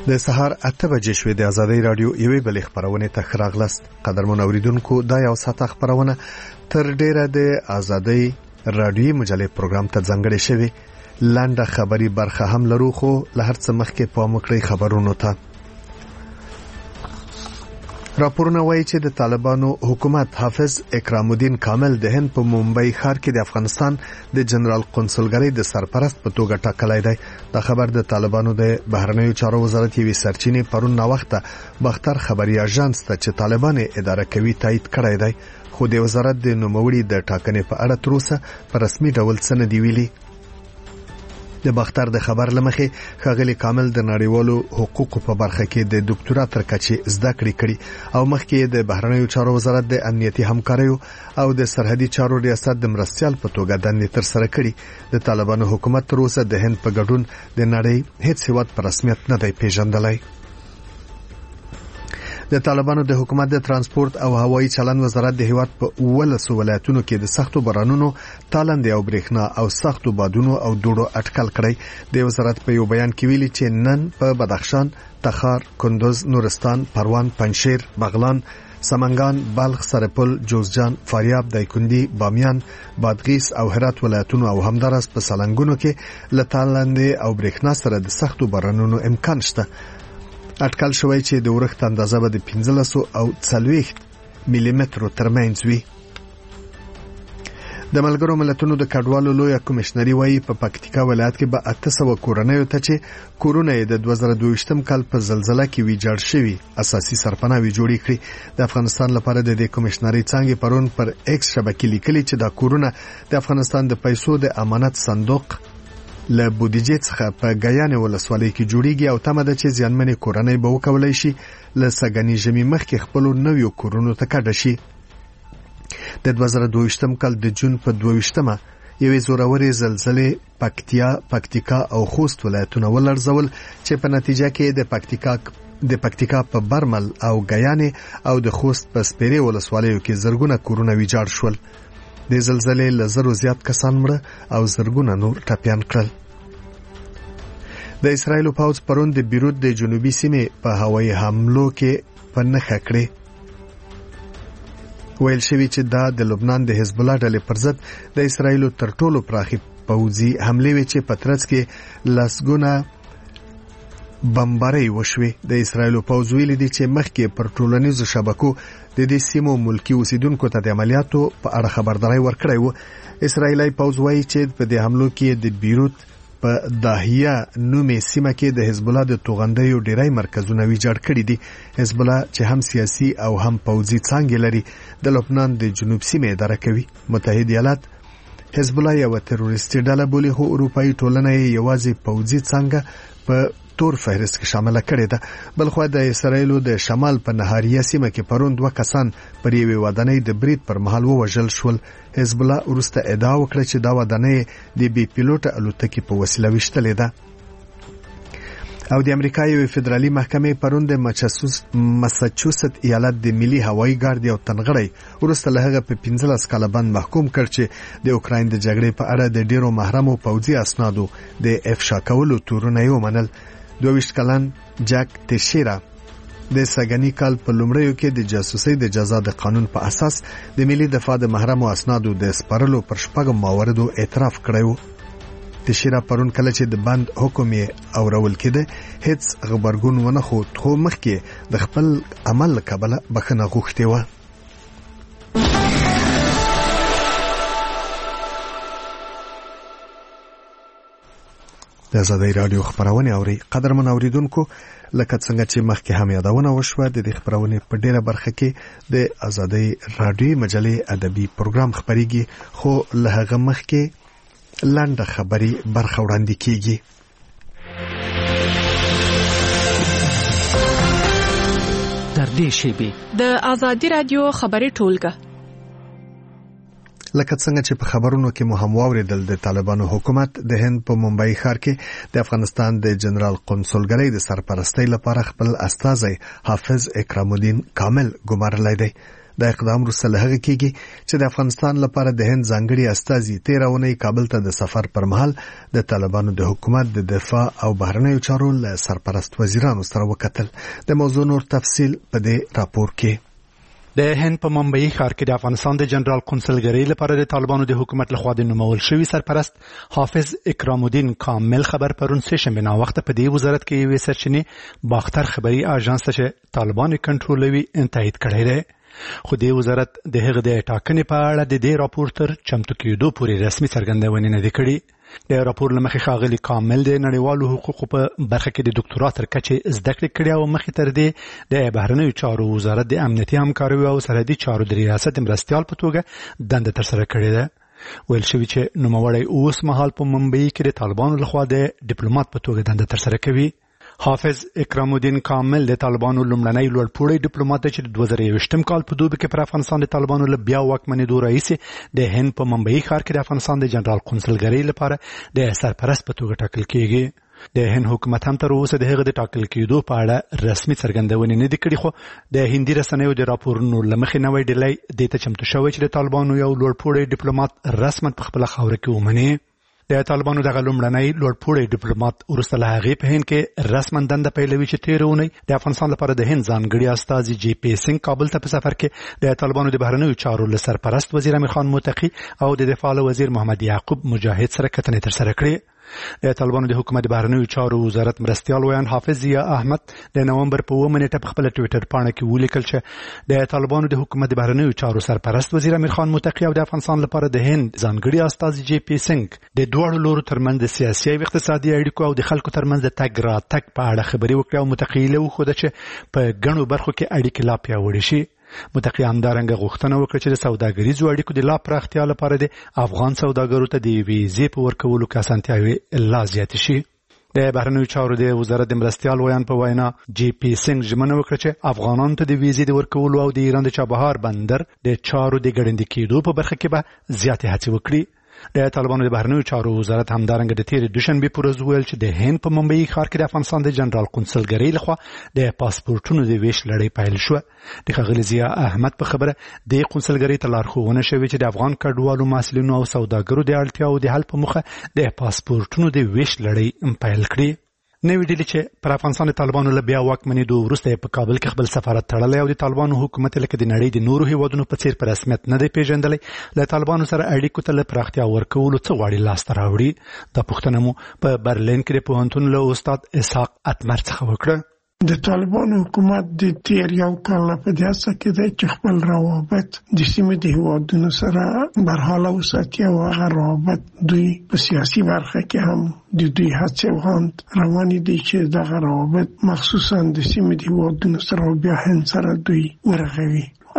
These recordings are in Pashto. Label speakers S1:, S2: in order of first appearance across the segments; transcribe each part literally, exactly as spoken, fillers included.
S1: د سهار اته بجې شوې د آزادۍ رادیو یوې بلې خبرونه ته ښه راغلاست. قدرمن اوریدونکو، دا یو ساعت خبرونه تر ډیره د آزادۍ رادیوي مجلې پروګرام ته ځانګړې شوې. لنډه خبري برخه هم لرو، خو له هر څه مخکې پام وکړئ خبرونو ته. راپورونه وایي چې د طالبانو حکومت حافظ اکرام الدین کامل د هند په ممبئی ښار کې د افغانستان د جنرال قونسلګرۍ د سرپرست په توګه ټاکلی دی. دا خبر د طالبانو د بهرنیو چارو وزارت یوې سرچینې پرون ناوخته بختر خبري اژانس ته چې طالبان اداره کوي تایید کړی دی، خو د وزارت د نوموړي د ټاکنې په اړه تر اوسه په رسمي ډول څه نه دی ویلي. د بختر د خبر لمخې ښاغلي کامل د نړیوالو حقوقو په برخه کې د ډاکټرا تر کچې زده کړې کړي او مخکې د بهرنیو چارو وزارت د امنیتي همکاریو او د سرحدي چارو ریاست د مرستیال په توګه دندې ترسره کړي. د طالبانو حکومت تر اوسه د هند په ګډون د نړۍ هیڅ هیواد په رسمیت نه دی پیژندلی. د طالبانو د حکومت د ترانسپورت او هوایي چلند وزارت د هیواد په ولسو ولایتونو کې د سختو بارانونو، تالندې او برېښنا او سختو بادونو او دوړو اټکل کړی. د وزارت په یو بیان کې ویلي چې نن په بدخشان، تخار، کندوز، نورستان، پروان، پنجشیر، بغلان، سمنګان، بلخ، سرپل، جوزجان، فاریاب، دایکندي، بامیان، بادغیس او هرات ولایتونو او همدارس په سالنګونو کې له تالندې او برېښنا سره د سختو بارانونو امکان شته. اټکل شوی چې د ورښت اندازه به د پنځلس او څلوېښت ملي مترو ترمنځ وي. د ملګرو ملتونو د کډوالو لویه کمشنري وایي په پکتیکا ولایت کې به اته سوه کورنیو ته چې کورونه یې د دوه زره دوه کال په زلزلې کې ویجاړ شوي اساسي سرپناوي جوړې کړي. د افغانستان لپاره د دې کمشنري څانګې پرون پر ایکس شبکې لیکلي چې دا کورونه د افغانستان د پیسو د امانت صندوق له بودیجې څخه په ګیانې ولسوالۍ کې جوړیږي او تمه ده چې زیانمنې کورنۍ به وکولای شي له سږني ژمي مخکې خپلو نویو کورونو ته کډه شي. د دوه زره دوه کال د جون په دوه ویشتمه یوې زورورې زلزلې پکتیا، پکتیکا او خوست ولایتونه ولړزول چې په نتیجه کې د پکتیکا د پکتیکا په برمل او ګیانې او د خوست په سپیرې ولسوالیو کې زرګونه کورونه ویجاړ شول. د زلزلې له زرو زیات کسان مړه او زرګونه نور ټپیان کړل. د اسرایل پوځ پرون د بیروت د جنوبي سیمې په هوایي حملو کې په نښه کړې. ویل شوی چې دا د لبنان د حزب الله ډلې پر ضد د اسرایل تر ټولو پراخي پوځي حملې وې چې په ترڅ کې لسګونه بمبارۍ وشوي. د اسرایل پوځ ویلي دی چې مخکې پر ټولنیزو شبکو د دې سیمو ملکی اوسیدونکو ته د عملیاتو په اړه خبرداري ورکړی و. اسرایلی پوځ وایي چې په دې حملو کې د بیروت په داهیه نومې سیمه کې د حزب الله د توغندیو ډیری مرکزونه ویجاړ کړي دي. حزب الله چې هم سیاسي او هم پوځي څانګې لري، د لبنان د جنوب سیمې اداره کوي. متحده ایالات حزب الله یو تروریستي ډله بولي، خو اروپایي ټولنه یې یوازې پوځي څانګه په تور فهرست کې شامل کړي ده. بلخو د اسرایلو د شمال په نهاریه سیمه کې پرون دوه کسان پر یوې ودانۍ د برید پر مهال ووژل شول. حزب الله وروسته ادعا وکړه چې دا ودانۍ د بې پیلوټه الوتکې په وسیله ویشتلې ده. او د امریکا یو فدرالي محکمې پرون د ماساچوست ایالت د ملي هوایي ګارد یو تنغړی وروسته له هغه په پنځلس کاله بند محکوم کړ چې د اوکراین د جګړې په اړه د ډیرو محرمو پوځي اسنادو د افشا کولو تورونه یې ومنل. دوه ویشت کلن جک تشیرا د سږني کال په لومړیو کې د جاسوسۍ د جزا د قانون په اساس د ملي دفاع د محرمو اسنادو د سپارلو پر شپږم مواردو اعتراف کړی و. تشیرا پرون کله چې د بند حکم یې اورول کېده هیڅ غبرګون ونه ښود، خو مخکې د خپل عمل له کبله بخښنه غوښتې وه. د آزادۍ رادیو خبرونه اوري. قدرمن اوریدونکو، لکه څنګه چې مخکې هم یادونه وشوه، د دې خبرونه په ډیره برخه کې د آزادۍ رادیو مجلې ادبي پروګرام خبريږي، خو له هغه مخکې لنډه خبري برخه وړاندې کیږي.
S2: تر دې شیبې
S3: د آزادۍ رادیو خبري ټولګه
S1: لکه څنګه چې په خبرونو کې مو هم واوریدل، د طالبانو حکومت د هند په ممبئی ښار کې د افغانستان د جنرال قونسلګرۍ د سرپرستۍ لپاره خپل استازی حافظ اکرام الدین کامل ګمارلی دی. د اقدام وروسته له هغه کېږي چې د افغانستان لپاره د هند ځانګړي استازي تېره اونۍ کابل ته د سفر پر مهال د طالبانو د حکومت د دفاع او بهرنیو چارو له سرپرست وزیرانو سره وکتل. د موضوع نور تفصیل په دې راپور کې.
S4: د هند په ممبئی ښار کې د افغانستان د جنرال قونسلګرۍ لپاره د طالبانو د حکومت لخوا د نومول شوي سرپرست حافظ اکرام الدین کامل خبر پرون سه شنبه ناوخته په دې وزارت کې یوې سرچینې باختر خبري اژانس چې طالبان کنټرولوي تایید کړی دی. خو د وزارت د هغه د ټاکنې په اړه د دې راپور تر چمتو کېدو پورې رسمي څرګندونې نه دي کړې. د راپور لمخې ښاغلي کامل د نړیوالو حقوقو په برخه کې د ډاکټرا تر کچې زده کړې کړې او مخې تر دې د بهرنیو چارو وزارت د امنیتي همکارۍ او سرحدي چارو د ریاست مرستیال په توګه دنده ترسره کړې ده. ویل شوي چې نوموړی اوس مهال په ممبئی کې د طالبانو لخوا د ډیپلوماټ په توګه دنده ترسره کوي. حافظ اکرام الدین کامل د طالبانو لومړنی لوړپوړی ډیپلوماټ دی چې د دوه زره یوویشتم کال په دوبي کې پر افغانستان د طالبانو له بیا واکمنېدو راهیسې د هند په ممبئی ښار کې د افغانستان د جنرال قونسلګرۍ لپاره د سرپرست په توګه ټاکل کېږي. د هند حکومت هم تر اوسه د هغه د ټاکل کېدو په اړه رسمي څرګندونې نه دي کړې، خو د هندي رسنیو د راپورونو له مخې نوی ډلۍ دې ته چمتو شوی چې د طالبانو یو لوړپوړی ډیپلوماټ رسما په خپله خاوره کې ومني. د طالبانو دغه لومړنی لوړپوړی ډیپلوماټ وروسته له هغې په هند کې رسما دنده پیلوي چې تېره اونۍ د افغانستان لپاره د هند ځانګړي استازي جی پی سنګ کابل ته په سفر کې د طالبانو د بهرنیو چارو له سرپرست وزیر امیر خان متقي او د دفاع وزیر محمد یعقوب مجاهد سره کتنې ترسره کړې. د طالبانو د حکومت بهرنیو چارو وزارت مرستیال ویان حافظ ضیا احمد د نومبر په اوومه نیټه په خپل ټویټر پاڼه کې ولیکل چې د طالبانو د حکومت بهرنیو چارو سرپرست وزیر امیر خان متقي او د افغانستان لپاره د هند ځانګړي استازي جی پی سنګ د دوه لورو ترمنځ د سیاسي او اقتصادي اړیکو او د خلکو ترمنځ د تګ راتګ په اړه خبرې وکړې او متقي له وښوده چې په ګڼو برخو کې اړیکې لا پیاوړې شي. متقي همدارنګه غوښتنه وکړه چې د سوداګریزو اړیکو د لا پراختیا لپاره د افغان سوداګرو ته د ویزې په ورکولو کې اسانتیاوې لا زیاتې شي. د بهرنیو چارو د وزارت د مرستیال ویان په وینا جی پی سنګ ژمنه وکړه چې افغانانو ته د ویزې د ورکولو او د ایران د چابهار بندر د چارو د ګړندي کېدو په برخه کې به زیاتې هڅې وکړي. د طالبانو د بهرنیو چارو وزارت همدارنګه د تېرې دوشنبې په ورځ ویل چې د هند په ممبئی ښار کې د افغانستان د جنرال قونسلګرۍ لخوا د پاسپورټونو د ویش لړۍ پیل شوه. د ښاغلي ضیا احمد په خبره د قونسلګرۍ ته لارښوونه شوې چې د افغان کډوالو محصلینو او سوداګرو د اړتیاو د حل په موخه د پاسپورټونو د ویش لړۍ پیل کړي. نوې ډلې چې پر افغانستان د طالبانو له بیا واکمنېدو وروسته په کابل کې خپل سفارت تړلی او د طالبانو حکومت لکه د نړۍ د نورو هیوادونو په څیر په رسمیت نه دی پیژندلی، له طالبانو سره اړیکو ته له پراختیا ورکولو څه غواړي لاسته راوړي. دا پوښتنه مو په برلین کې د پوهنتون له استاد اسحاق اتمر څخه وکړه.
S5: د طالبانو حکومت د تیر یو کال په دې هڅه کې دی چې خپل روابط د سیمې د هیوادونو سره برحاله وساتي او هغه روابط دوی په سیاسي برخه کې هم د دوی هڅې روانې دي چې دغه روابط مخصوصا د سیمې د هیوادونو سره او بیا هند سره دوی ورغوي. او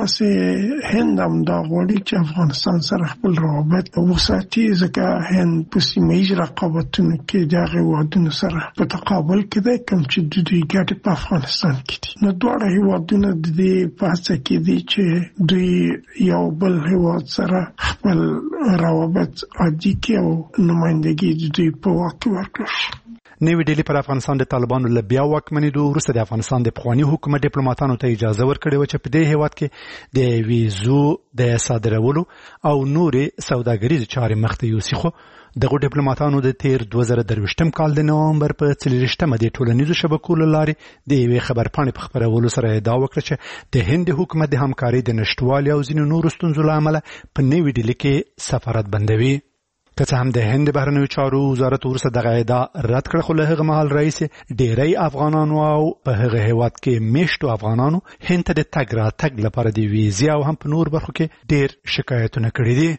S5: همدغسې هند هم دا غواړي چې افغانستان سره خپل روابط وساتي، ځکه هند په سیمه ییز رقابتونو کې د هغې هیوادونو سره په تقابل کې دی کوم چې د دوی ګټې په افغانستان کې دي. نو دواړه هیوادونه د دې په هڅه کې دي چې دوی یو بل هیواد سره خپل روابط عادي کړي او نمایندګي د دوی په واک کې ورکړي شي.
S4: نوې ډلې پر افغانستان د طالبانو له بیا واکمنېدو وروسته د افغانستان د پخواني حکومت ډیپلوماټانو ته اجازه ورکړې وه چې په دې هېواد کې د ویزو د صادرولو او نورې سوداګریزې چارې مخته یوسي. خو دغو ډیپلوماټانو د تیر دوه زره درویشتم کال د نومبر په څلېرویشتمه د ټولنیزو شبکو له لارې د یوې خبرپاڼې په خپرولو سره ادعا وکړه چې د هند حکومت د همکارۍ د نشتوالي او ځینو نورو ستونزو له امله په نوې ډلې کې سفارت بندوي. که څه هم د هند د بهرنیو چارو وزارت وروسته دغه ادعا رد کړه، خو له هغه مهال راهیسې ډېری افغانانو او په هغه هېواد کې میشتو افغانانو هند ته د تګ راتګ لپاره د ویزې او هم په نور برخو کې ډېر شکایتونه کړي دي.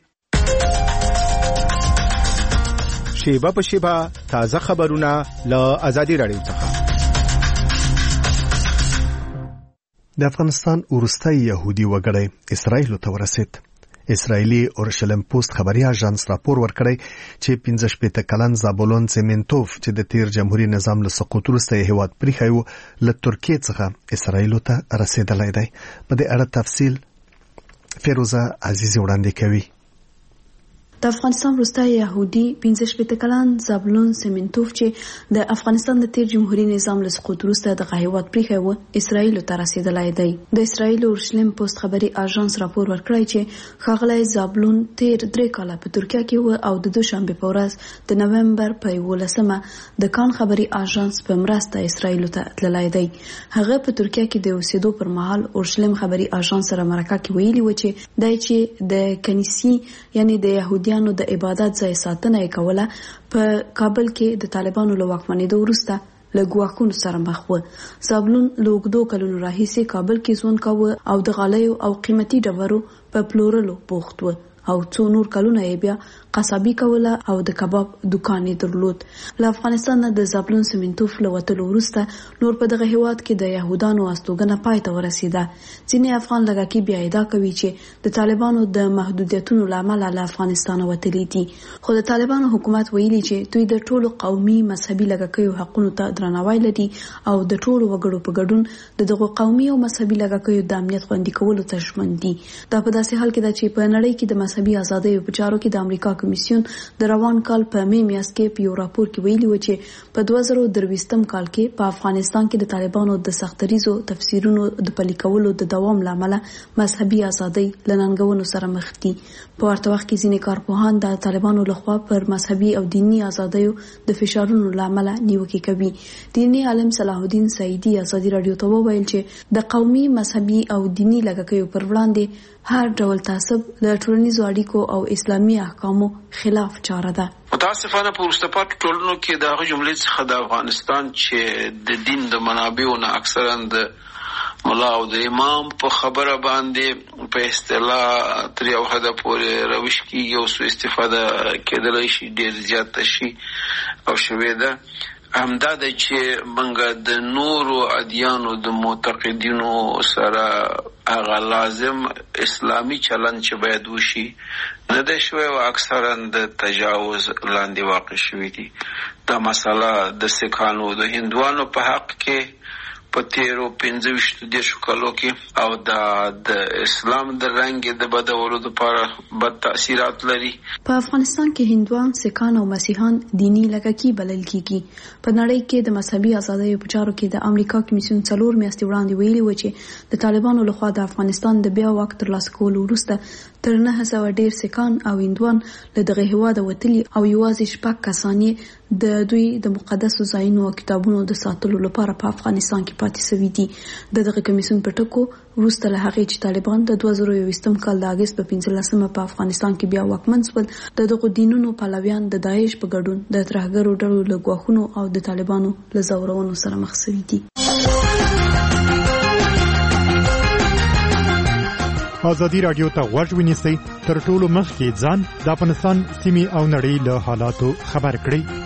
S6: شیبه په شیبه تازه خبرونه له ازادي راډیو څخه.
S1: د افغانستان وروستی یهودي وګړی اسرائیل ته ورسید. اسرائیلي اورشلیم پوسټ خبري اژانس راپور ورکړی چې پنځه شپېته کلن زابولون سیمنتوف چې د تیر جمهوریت نظام له سقوط وروسته هیواد پریښی و له ترکیې څخه اسرائیل ته رسیدلی دی. په دې اړه تفصیل فیروزه عزیزي وړاندې کوي.
S7: د افغانستان وروستی يهودي پنځه شپېته کلن زابلون سیمنټوف چې د افغانستان د تیر جمهوریت نظام له سقوط وروسته د هیواد پریښی و اسرائیل ته رسیدلی دی. د اسرائیل اورشلیم پوسټ خبري اژانس راپور ورکړی چې ښاغلی زابلون تیر درې کاله په ترکیه کې و او د دوشنبه په ورځ د نومبر په یولسمه د کان خبري اژانس په مرسته اسرائیل ته تللی دی. هغه په ترکیه کې د اوسېدو پر مهال اورشلیم خبري اژانس سره مرکه کې ویلي و چې دای چې د کنیسي یعنی د يهودي نو د عبادت ځای ساتنه کوله په کابل کې د طالبانو له واکمنېدو وروسته له ګواښونو سره مخ و. زابلون له اوږدو کلونو راهیسې کابل کې ژوند کاوه او د غالیو او قیمتي ډبرو په پلورلو بوخت و او څو نور کلونه یې بیا قصابي کوله او د کباب دکان یې درلود. له افغانستان د زابلون سیمنټوف له وتلو وروسته نور په دغه هیواد کې د یهودانو استوګنه پای ته ورسیده. ځینې افغان لږکي بیا ادعا کوي چې د طالبانو د محدودیتونو له امله له افغانستان وتلي دي، خو د طالبانو حکومت ویلي چې دوی د ټولو قومي مذهبي لږکیو حقونو ته درناوی لري او د ټولو وګړو په ګډون د دغو قومي او مذهبي لږکیو د امنیت خوندي کولو ته ژمن دي. دا په داسې حال کې ده چې په نړۍ کې د مذهبي ازادۍ په چارو کې د امریکا کمیسیون د روان کال په می میاشت کې په یو راپور کې ویلي و چې په دوه زره درویشتم کال کې په افغانستان کې د طالبانو د سختریزو تفسیرونو د پلي کولو د دوام لامل مذهبي ازادۍ له ننګونو سره مخ دي. په ورته وخت کې ځینې کارپوهان د طالبانو لخوا پر مذهبي او دینی ازادیو د فشارونو لامل نیوکې کوي. دینی عالم صلاح الدین سعیدی ازادي رادیو ته وویل چې د قومي مذهبي او دینی لږکیو پر وړاندې هر ډول تعصب له ټولنیزو اړیکو او اسلامي احکامو خلاف چاره ده.
S8: متاسفانه په وروسته پاتې ټولنو کې د هغه جملې څخه د افغانستان چې د دین د منابعو نه اکثرا د ملا او د امام په خبره باندې په اصطلاح تر یو حده پورې روش کېږي او سوء استفاده کېدلی شي، ډېر زیاته شي او شوې ده. همدا ده چې موږ د نورو ادیانو د معتقدینو سره هغه لازم اسلامي چلند چې باید وشي نه ده شوی او اکثرا د تجاوز لاندې واقع شوي دي. دا مسله د سیکانو د هندوانو په حق کې په تیرو پنځه ویشتو دېرشو کالو کې او دا د اسلام د رنګ د بدولو لپاره بد تاثیرات لري.
S7: په افغانستان کې هندوان، سیکان او مسیحان دینی لږکي بلل کیږي. په نړۍ کې د مذهبي ازادۍ په چارو کې د امریکا کمیسیون څلور میاشتې وړاندې ویلي و چې د طالبانو لخوا د افغانستان د بیا واک ترلاسه کولو وروسته تر نهه سوه ډیر سیکان او هندوان له دغه هیواده وتلي او یوازې شپږ کسان یې د دوی د مقدسو ځایونو او کتابونو د ساتلو لپاره په افغانستان کې پاتې شوي دي. د دغه کمیسیون په ټکو وروسته له هغې چې طالبان د دوه زره یوویشتم کال د اګست په پنځلسمه په افغانستان کې بیا واکمن شول، د دغو دینونو پلویان د داعش په ګډون د ترهګرو ډلو له ګواښونو او د طالبانو له ځورونو سره مخ شوي دي.
S4: ازادي رادیو ته غوږ ونیسئ، تر ټولو مخکې ځان د افغانستان سیمې او نړۍ له حالاتو خبر کړئ.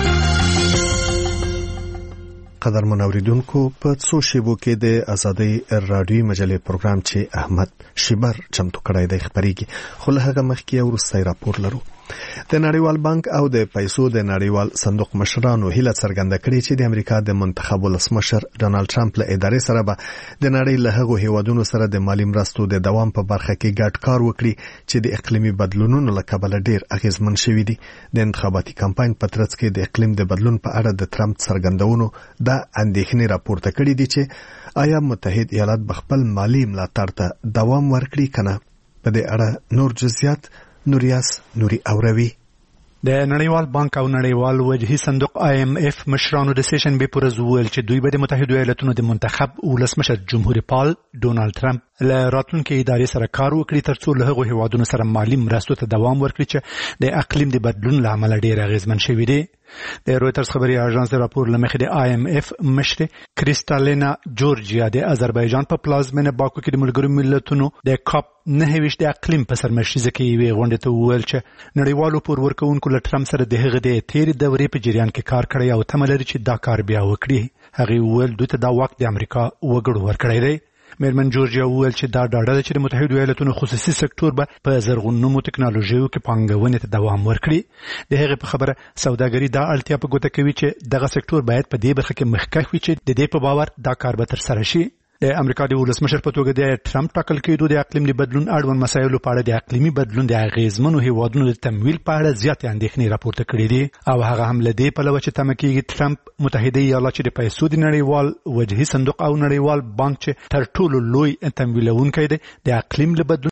S1: قدرمن اوریدونکو، په څو شیبو کې د ازادي رادیو مجلې پروګرام چې احمد شیبر چمتو کړی دی خبرېږي، خو له هغه مخکې یو وروستی راپور لرو. د نړیوال بانک او د پیسو د نړیوال صندوق مشرانو هیله څرګنده کړې چې د امریکا د منتخب ولسمشر ډانلډ ټرمپ له ادارې سره به د نړۍ له هغو هیوادونو سره د مالي مرستو د دوام په برخه کې ګډ کار وکړي چې د اقلیمي بدلونونو له کبله ډیر اغیزمن شوي دي. د انتخاباتي کمپاین په ترڅ کې د اقلیم د بدلون په اړه د ټرمپ څرګندونو دا اندېښنې راپورته کړي دي چې آیا متحد ایالات به خپل مالي ملاتړ ته دوام ورکړي کنه. په دې اړه نور جزئیات نوریاس نوري اوروي.
S4: د نړیوال بانک او نړیوال وجهي صندوق آی ایم اف مشرانو د سیشن به پر زول چې دوی به د متحده ایالاتونو د منتخب ولسمشر جمهوریت پال ډونالد ټرمپ له راتلونکي ادارې سره کار وکړي ترڅو له هغو هیوادونو سره مالي مرستو ته دوام ورکړي چې د اقلیم د بدلون له امله ډیر اغیزمن شوي دي. د رویترز خبري اژانس د راپور لمخې د آی ایم اف مشر کریستالینا جورجیا د آذربایجان په پلازمینه باکو کې د ملګرو ملتونو د کاپ نه ویش د اقلیم په سرمشریزه کې وی غونډه ته وویل چې نړیوالو پور ورکوونکو له ټرمپ سره د هغه د تیر دورې په جریان کې کار کړی او تمه لري چې دا کار بیا وکړي. هغه وویل دوی ته دا واک د امریکا وګړو ورکړی دی. میرمن جورجیا وویل چې دا ډاډه ده چې د متحده ایالاتونو خصوصي سکتور به په زرغونمو ټکنالوژیو کې پانګونې ته دوام ورکړي. د هغې په خبره سوداګري دا اړتیا په ګوته کوي چې دغه سکتور باید په دې برخه کې مخکښ وي چې د دې په باور دا کار به ترسره شي. د امریکا د ولسمشر په توګه د ټرمپ ټاکل کېدو د اقلیم د بدلون اړوند مسایلو په اړه د اقلیمي بدلون د اغیزمنو هیوادونو د تمویل په اړه زیاتې اندېښنې راپورته کړې دي او هغه هم لدې په لور چې تمه کېږي ټرمپ متحده ایالات چې د پیسو د نړیوال وجهي صندوق او نړیوال بانک چې تر ټولو لوی تمویلونکی دی د اقلیم له بدلون